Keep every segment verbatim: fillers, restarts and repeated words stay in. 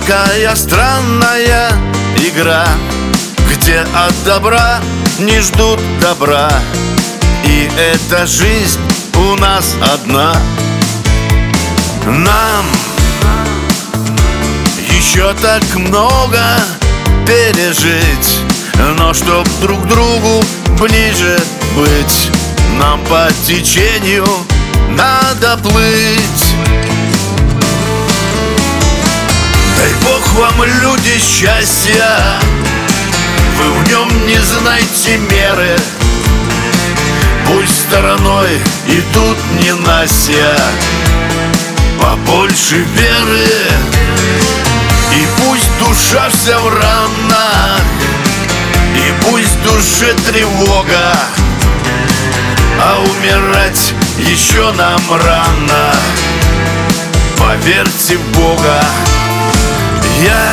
такая странная игра, где от добра не ждут добра. И эта жизнь у нас одна. Нам еще так много пережить, но чтоб друг другу ближе быть, нам по течению надо плыть. Дай Бог вам, люди, счастья, вы в нем не знаете меры. Пусть стороной идут ненастья, побольше веры. И пусть душа вся в ранах, и пусть в душе тревога, а умирать еще нам рано. Поверьте в Бога. Я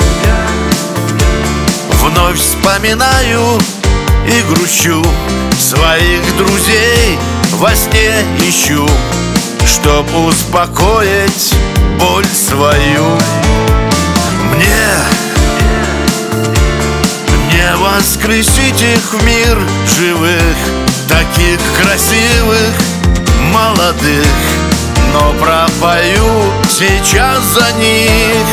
вновь вспоминаю и грущу, своих друзей во сне ищу, чтоб успокоить боль свою. Мне не воскресить их в мир живых, таких красивых, молодых, но пропою сейчас за них.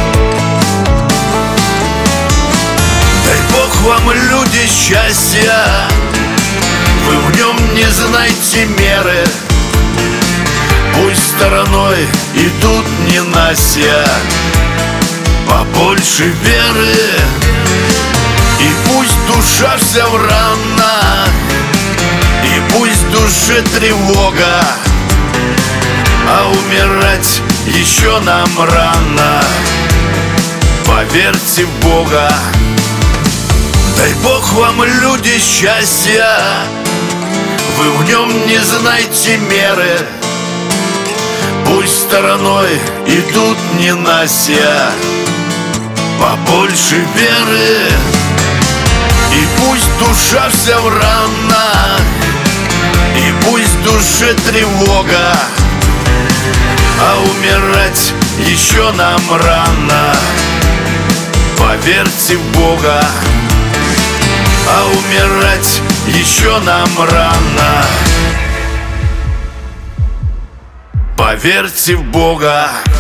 Дай Бог вам, люди, счастья, вы в нем не знаете меры. Пусть стороной идут ненастья, побольше веры. И пусть душа вся в ранах, и пусть в душе тревога, а умирать еще нам рано. Поверьте в Бога. Дай Бог вам, люди, счастья, вы в нем не знаете меры. Пусть стороной идут ненастья, побольше веры. И пусть душа вся в ранах, и пусть в душе тревога, а умирать еще нам рано. Поверьте в Бога. А умирать еще нам рано. Поверьте в Бога.